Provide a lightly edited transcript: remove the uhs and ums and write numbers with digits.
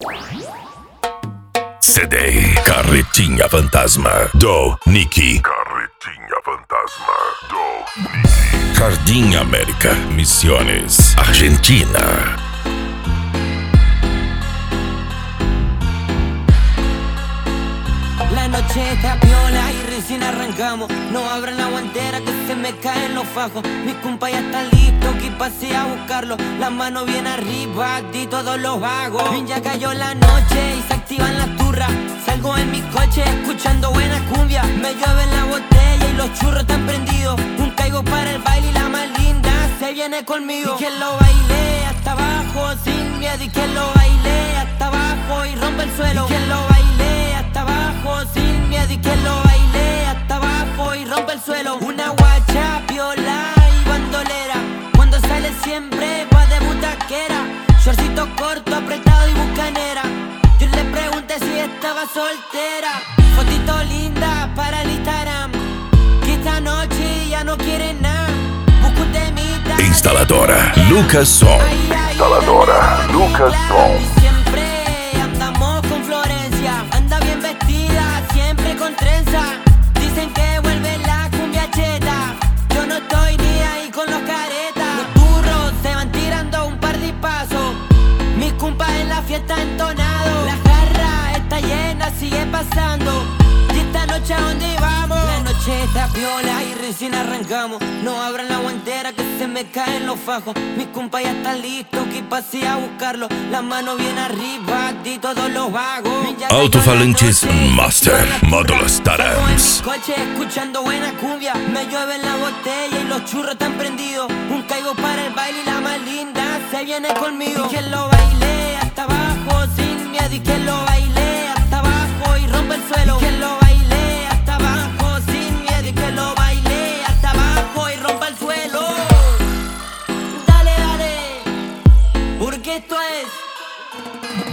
CD Carretinha Fantasma do Nicky. Carretinha Fantasma do Nicky. Jardim América, Misiones, Argentina. La noche está piola y recién arrancamos. No abran la guantera que se me caen los fajos. Mis compas ya están listos, que pasé a buscarlo. La mano bien arriba, di todos los vagos. Ya cayó la noche y se activan las turras. Salgo en mi coche escuchando buena cumbia. Me llueve la botella y los churros están prendidos. Un caigo para el baile y la más linda se viene conmigo. Y que lo baile hasta abajo sin miedo. Y que lo baile hasta abajo y rompe el suelo. Y que lo baile hasta abajo sin miedo. Y que lo baile hasta abajo y rompe el suelo. Una guacha piola y bandolera. Cuando sale siempre va de butaquera. Shortcito corto, apretado y bucanera. Yo le pregunté si estaba soltera. Fotito linda para el Instagram. Que esta noche ya no quiere nada. Busco un temita. Instaladora Lucas Som. Instaladora Lucas Som. Siempre andamos con Florencia. Anda bien vestida, siempre con trenza. Dicen que vuelve la cumbia cheta. Yo no estoy ni ahí con los caretas. Los turros se van tirando un par de pasos. Mis compas en la fiesta entonado. La jarra está llena, sigue pasando. Y esta noche a dónde vamos. La noche está piola y recién arrancamos. No abran la guantera que se me caen los fajos. Mis compas ya están listos, que pasé a buscarlo. La mano bien arriba, di todos los vagos. Alto-falantes Master Módulos Tarams. Coche escuchando buena cumbia. Me llueve la botella y los churros están prendidos. Un caigo para el baile y la más linda se viene conmigo. Y que lo baile hasta abajo sin miedo. Y que lo baile hasta abajo y rompe el suelo. Y que lo baile hasta abajo sin miedo. Y que lo baile hasta abajo y rompa el suelo. Dale, dale, porque esto es